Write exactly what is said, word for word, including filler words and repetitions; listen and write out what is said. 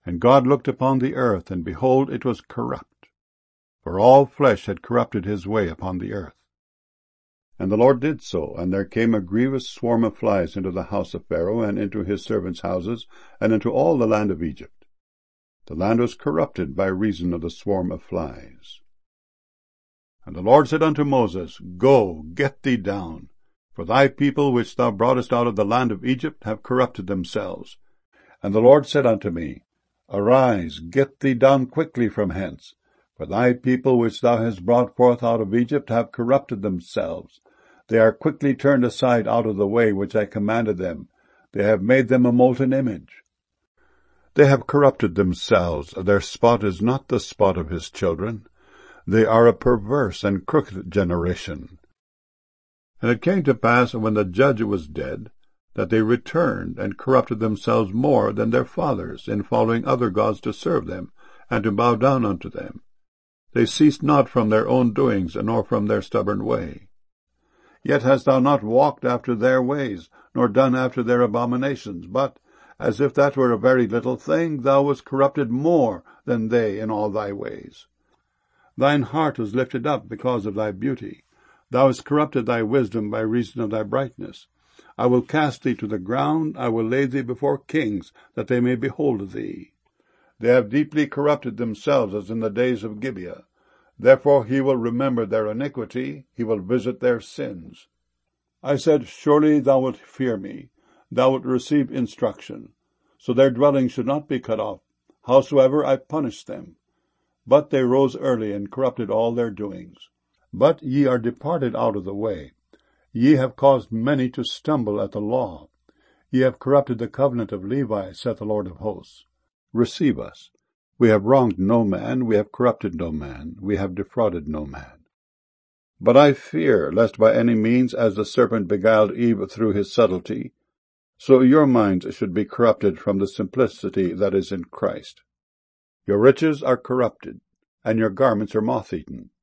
And God looked upon the earth, and behold, it was corrupt, for all flesh had corrupted his way upon the earth. And the Lord did so, and there came a grievous swarm of flies into the house of Pharaoh, and into his servants' houses, and into all the land of Egypt. The land was corrupted by reason of the swarm of flies. And the Lord said unto Moses, Go, get thee down, for thy people which thou broughtest out of the land of Egypt have corrupted themselves. And the Lord said unto me, Arise, get thee down quickly from hence, for thy people which thou hast brought forth out of Egypt have corrupted themselves. They are quickly turned aside out of the way which I commanded them. They have made them a molten image. They have corrupted themselves. Their spot is not the spot of his children. They are a perverse and crooked generation. And it came to pass, when the judge was dead, that they returned and corrupted themselves more than their fathers, in following other gods to serve them, and to bow down unto them. They ceased not from their own doings, nor from their stubborn way. Yet hast thou not walked after their ways, nor done after their abominations, but, as if that were a very little thing, thou wast corrupted more than they in all thy ways. Thine heart was lifted up because of thy beauty. Thou hast corrupted thy wisdom by reason of thy brightness. I will cast thee to the ground, I will lay thee before kings, that they may behold thee. They have deeply corrupted themselves, as in the days of Gibeah. Therefore he will remember their iniquity, he will visit their sins. I said, Surely thou wilt fear me, thou wilt receive instruction. So their dwelling should not be cut off, howsoever I punished them. But they rose early, and corrupted all their doings. But ye are departed out of the way. Ye have caused many to stumble at the law. Ye have corrupted the covenant of Levi, saith the Lord of hosts. Receive us. We have wronged no man, we have corrupted no man, we have defrauded no man. But I fear, lest by any means, as the serpent beguiled Eve through his subtlety, so your minds should be corrupted from the simplicity that is in Christ. Your riches are corrupted, and your garments are moth-eaten.